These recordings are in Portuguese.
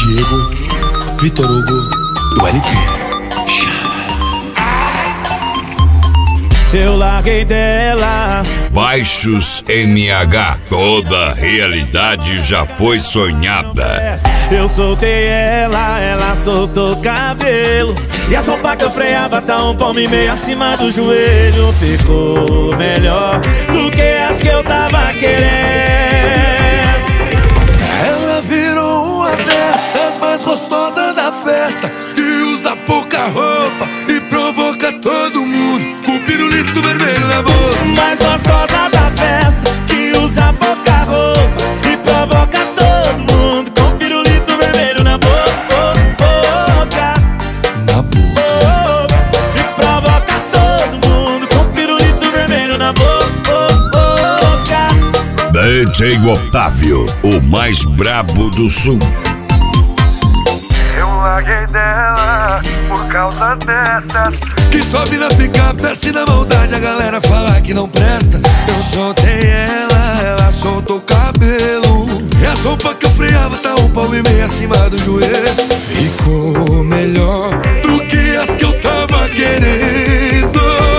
Diego, Vitor Hugo e o LP. Eu larguei dela. Baixos NH, toda realidade já foi sonhada. Eu soltei ela, ela soltou o cabelo. E a sopa que eu freava tá um palmo e meio acima do joelho. Ficou melhor do que as que eu tava querendo. Ela virou uma dessas mais gostosas da festa, que usa pouca roupa e provoca todo mundo com pirulito vermelho na boca. Mais gostosa da festa, que usa pouca roupa e provoca todo mundo com pirulito vermelho na boca. Na boca. E provoca todo mundo com pirulito vermelho na boca. DJ Otávio, o mais brabo do sul. Eu larguei dela por causa dessas Que sobe na picape, desce na maldade, a galera fala que não presta. Eu soltei ela, ela soltou o cabelo. E a sopa que eu freava tá um palmo e meio acima do joelho. Ficou melhor do que as que eu tava querendo.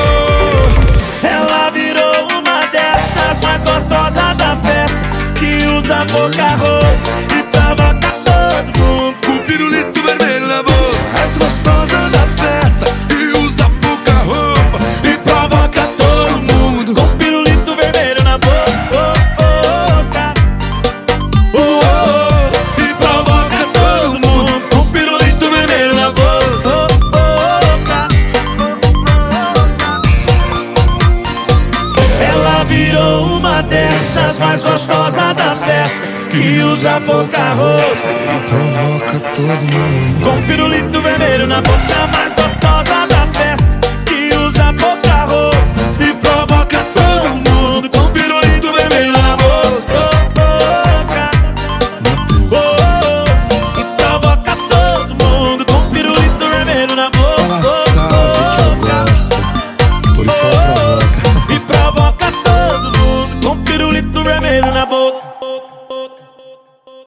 Ela virou uma dessas mais gostosas da festa, que usa pouca roupa e provoca todo mundo Com pirulito vermelho na boca. Mais gostosa da festa, que usa pouca roupa e provoca todo mundo com pirulito vermelho na boca. e provoca todo mundo. Com pirulito vermelho na boca. Ela virou uma dessas mais gostosas da festa, que usa pouca roupa E provoca todo mundo. com pirulito vermelho na boca. Mais gostosa da